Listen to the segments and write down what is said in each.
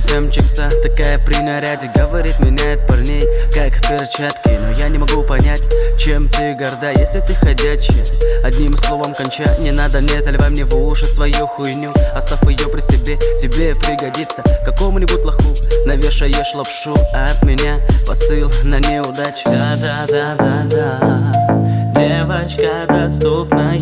МЧКса, такая при наряде. Говорит, меняет парней, как перчатки. Но я не могу понять, чем ты горда, если ты ходячая. Одним словом кончай, не надо, не заливай мне в уши свою хуйню. Оставь ее при себе, тебе пригодится. Какому-нибудь лоху навешаешь лапшу, а от меня посыл на неудачу. Да-да-да-да-да, девочка доступная.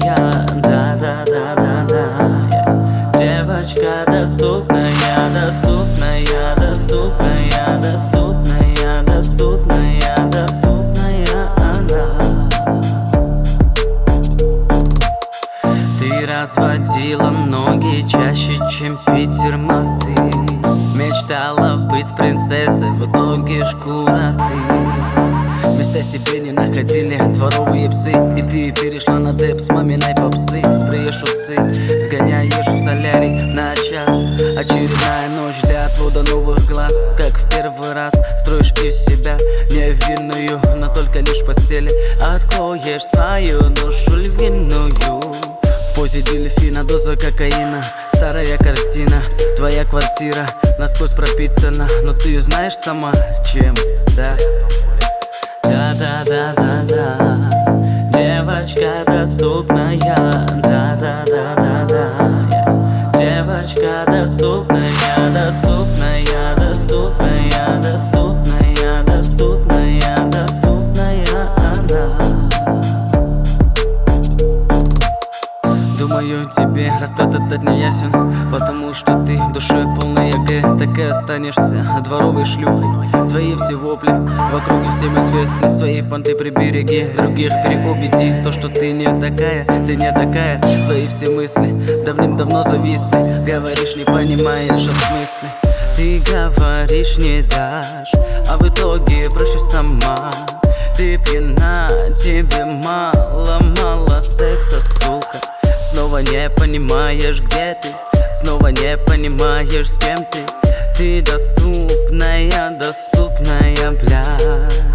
Да-да-да-да-да, девочка доступная, доступная, доступная, доступная, доступная, доступная она. Ты разводила ноги чаще, чем Питер мосты. Мечтала быть принцессой, в итоге шкура ты. Места себе не находили дворовые псы, и ты перешла на деп с маминой попсы. Сбреешь усы, сгоняешь в солярий на час. Очередная ночь для отвода новых глаз. Как в первый раз строишь из себя невинную, но только лишь в постели откроешь свою душу львиную. В позе дельфина, доза кокаина, старая картина. Твоя квартира насквозь пропитана, но ты знаешь сама чем, да? Да-да-да-да-да, девочка доступная. Да-да-да-да-да, девочка доступная, доступная, доступная, доступная, доступная, доступная она. Думаю, тебе расклад этот не ясен, потому что ты в душе полная г. Так и останешься дворовой шлюхой. Твои все вопли в округе всем известны. Свои понты прибереги, других переубеди. То, что ты не такая, ты не такая. Твои все мысли давным-давно зависли. Говоришь, не понимаешь от смысла. Ты говоришь, не дашь, а в итоге бросишь сама. Ты пьяна, тебе мало секса, сука. Снова не понимаешь, где ты, снова не понимаешь, с кем ты. Ты доступная, доступная, бля.